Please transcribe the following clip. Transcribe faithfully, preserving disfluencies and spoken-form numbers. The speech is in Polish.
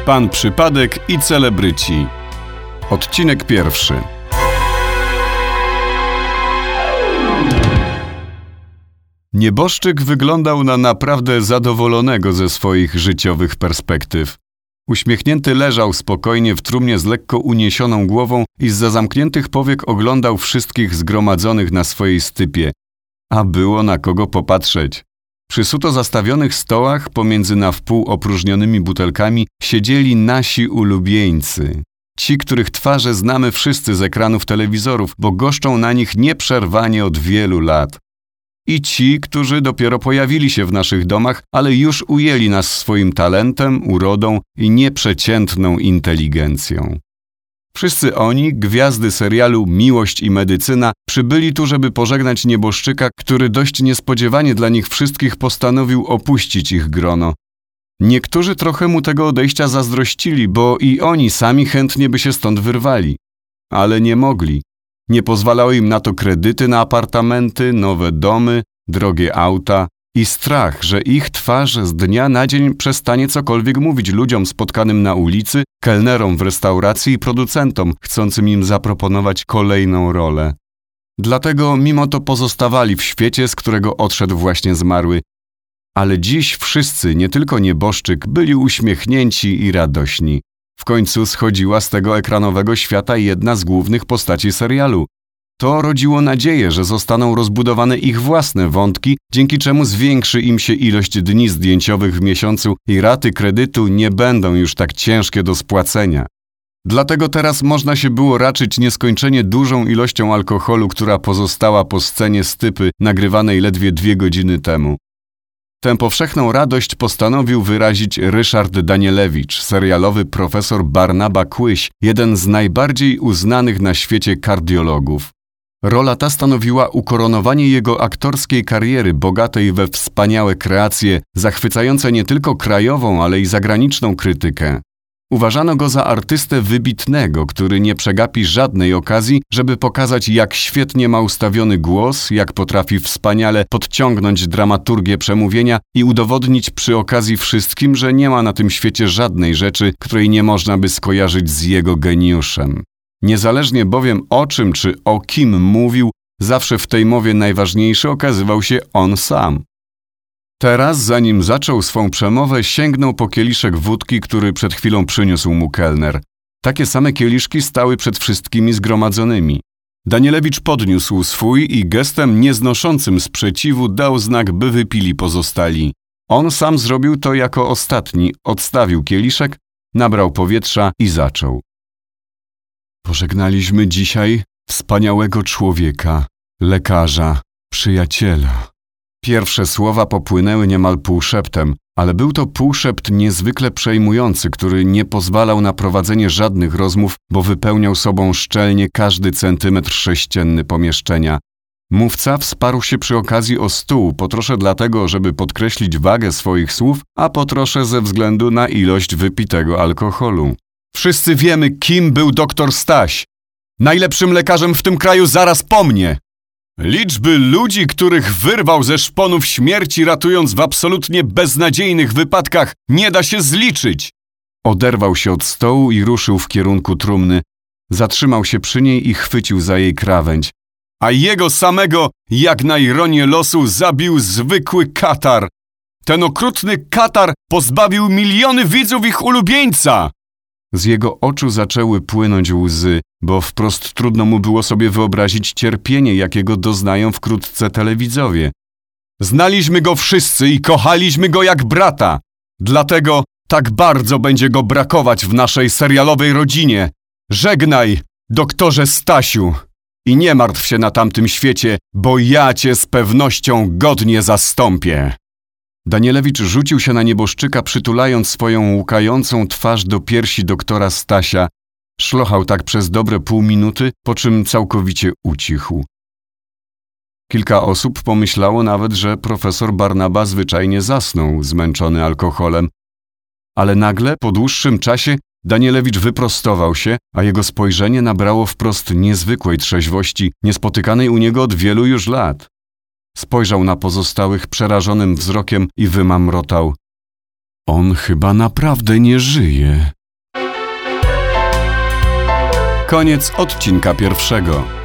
Pan Przypadek i celebryci. Odcinek pierwszy. Nieboszczyk wyglądał na naprawdę zadowolonego ze swoich życiowych perspektyw. Uśmiechnięty leżał spokojnie w trumnie z lekko uniesioną głową i zza zamkniętych powiek oglądał wszystkich zgromadzonych na swojej stypie. A było na kogo popatrzeć. Przy suto zastawionych stołach pomiędzy na wpół opróżnionymi butelkami siedzieli nasi ulubieńcy. Ci, których twarze znamy wszyscy z ekranów telewizorów, bo goszczą na nich nieprzerwanie od wielu lat. I ci, którzy dopiero pojawili się w naszych domach, ale już ujęli nas swoim talentem, urodą i nieprzeciętną inteligencją. Wszyscy oni, gwiazdy serialu Miłość i Medycyna, przybyli tu, żeby pożegnać nieboszczyka, który dość niespodziewanie dla nich wszystkich postanowił opuścić ich grono. Niektórzy trochę mu tego odejścia zazdrościli, bo i oni sami chętnie by się stąd wyrwali. Ale nie mogli. Nie pozwalały im na to kredyty na apartamenty, nowe domy, drogie auta i strach, że ich twarz z dnia na dzień przestanie cokolwiek mówić ludziom spotkanym na ulicy, kelnerom w restauracji i producentom, chcącym im zaproponować kolejną rolę. Dlatego mimo to pozostawali w świecie, z którego odszedł właśnie zmarły. Ale dziś wszyscy, nie tylko nieboszczyk, byli uśmiechnięci i radośni. W końcu schodziła z tego ekranowego świata jedna z głównych postaci serialu. To rodziło nadzieję, że zostaną rozbudowane ich własne wątki, dzięki czemu zwiększy im się ilość dni zdjęciowych w miesiącu i raty kredytu nie będą już tak ciężkie do spłacenia. Dlatego teraz można się było raczyć nieskończenie dużą ilością alkoholu, która pozostała po scenie stypy nagrywanej ledwie dwie godziny temu. Tę powszechną radość postanowił wyrazić Ryszard Danielewicz, serialowy profesor Barnaba Kłyś, jeden z najbardziej uznanych na świecie kardiologów. Rola ta stanowiła ukoronowanie jego aktorskiej kariery, bogatej we wspaniałe kreacje, zachwycające nie tylko krajową, ale i zagraniczną krytykę. Uważano go za artystę wybitnego, który nie przegapi żadnej okazji, żeby pokazać, jak świetnie ma ustawiony głos, jak potrafi wspaniale podciągnąć dramaturgię przemówienia i udowodnić przy okazji wszystkim, że nie ma na tym świecie żadnej rzeczy, której nie można by skojarzyć z jego geniuszem. Niezależnie bowiem o czym czy o kim mówił, zawsze w tej mowie najważniejszy okazywał się on sam. Teraz, zanim zaczął swą przemowę, sięgnął po kieliszek wódki, który przed chwilą przyniósł mu kelner. Takie same kieliszki stały przed wszystkimi zgromadzonymi. Danielewicz podniósł swój i gestem nieznoszącym sprzeciwu dał znak, by wypili pozostali. On sam zrobił to jako ostatni, odstawił kieliszek, nabrał powietrza i zaczął. Pożegnaliśmy dzisiaj wspaniałego człowieka, lekarza, przyjaciela. Pierwsze słowa popłynęły niemal półszeptem, ale był to półszept niezwykle przejmujący, który nie pozwalał na prowadzenie żadnych rozmów, bo wypełniał sobą szczelnie każdy centymetr sześcienny pomieszczenia. Mówca wsparł się przy okazji o stół, po trosze dlatego, żeby podkreślić wagę swoich słów, a po trosze ze względu na ilość wypitego alkoholu. Wszyscy wiemy, kim był doktor Staś. Najlepszym lekarzem w tym kraju zaraz po mnie. Liczby ludzi, których wyrwał ze szponów śmierci, ratując w absolutnie beznadziejnych wypadkach, nie da się zliczyć. Oderwał się od stołu i ruszył w kierunku trumny. Zatrzymał się przy niej i chwycił za jej krawędź. A jego samego, jak na ironię losu, zabił zwykły katar. Ten okrutny katar pozbawił miliony widzów ich ulubieńca. Z jego oczu zaczęły płynąć łzy, bo wprost trudno mu było sobie wyobrazić cierpienie, jakiego doznają wkrótce telewidzowie. Znaliśmy go wszyscy i kochaliśmy go jak brata. Dlatego tak bardzo będzie go brakować w naszej serialowej rodzinie. Żegnaj, doktorze Stasiu. I nie martw się na tamtym świecie, bo ja cię z pewnością godnie zastąpię. Danielewicz rzucił się na nieboszczyka, przytulając swoją łukającą twarz do piersi doktora Stasia. Szlochał tak przez dobre pół minuty, po czym całkowicie ucichł. Kilka osób pomyślało nawet, że profesor Barnaba zwyczajnie zasnął, zmęczony alkoholem. Ale nagle, po dłuższym czasie, Danielewicz wyprostował się, a jego spojrzenie nabrało wprost niezwykłej trzeźwości, niespotykanej u niego od wielu już lat. Spojrzał na pozostałych przerażonym wzrokiem i wymamrotał. On chyba naprawdę nie żyje. Koniec odcinka pierwszego.